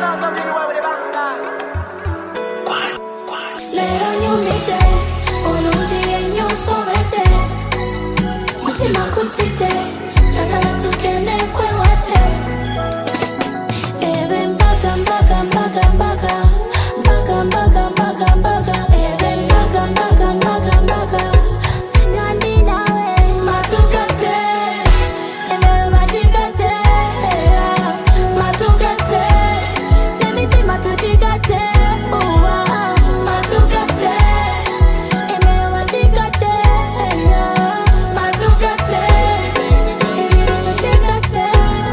Lero nyumite, ulungi enyo sobete. Mutima kutite, chagala tukene kwe wate. Ebe mbaga mbaga mbaga mbaga, mbaga mbaga mbaga mbaga. Ebe mbaga mbaga mbaga mbaga, ngandi nawe matukate. Ebe matikate, matukate. Nemiti matujikate, uwa matukate. Ebe matikate, matukate. Ebe matukate.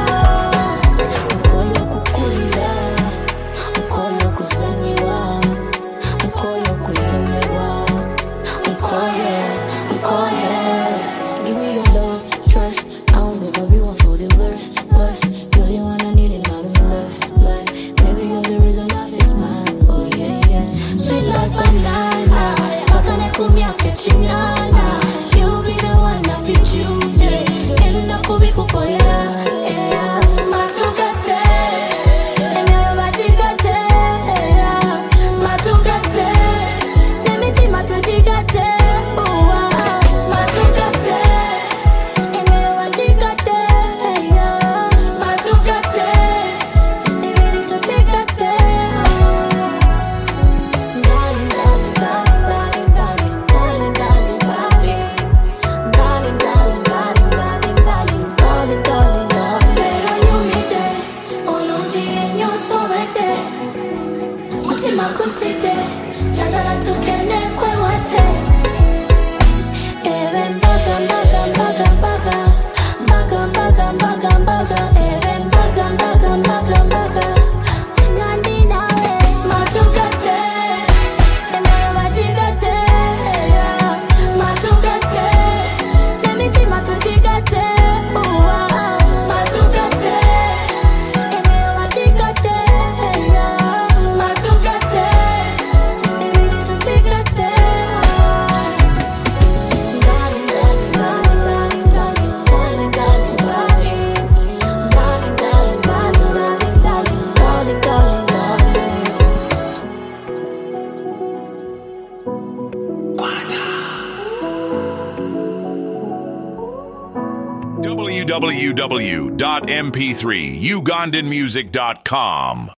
Ukoyo kukulira, ukoyo kusanyiwa, ukoyo kuyemewa, ukoye, ukoye. Give me your love, trust. I'll never be one for the lust. You're the one I need in my life. Baby, you're the reason life is mine. Oh yeah, yeah. Sweet like banana, pakane kumyake chinana. You'll be the one I feel choose. Enda kubi kukolera. Yeah, matukate. Enda matikate. Matukate. Nemiti matujikate. Uwa matukate. Enda matikate. Matukate. Nibidi tutikate. Darling, darling, darling, darling, darling, darling, darling. Darling, darling, darling, darling, darling, darling, darling, darling. Lero nyumite, ulungi enyo sobete. Mutima kutite, chagala tukene kwe wate. Ebe mbaga mbaga mbaga mbaga, mbaga mbaga mbaga mbaga. Ebe mbaga mbaga mbaga mbaga, ngandi nawe matukate. Ebe matikate, matukate. Nemiti matujikate, uwa matukate. Ebe matikate, matukate. Nibidi tutikate. Darling, darling, darling, darling, darling, darling, darling, darling. Darling, darling, darling, darling, darling, darling, darling, darling. www.mp3ugandanmusic.com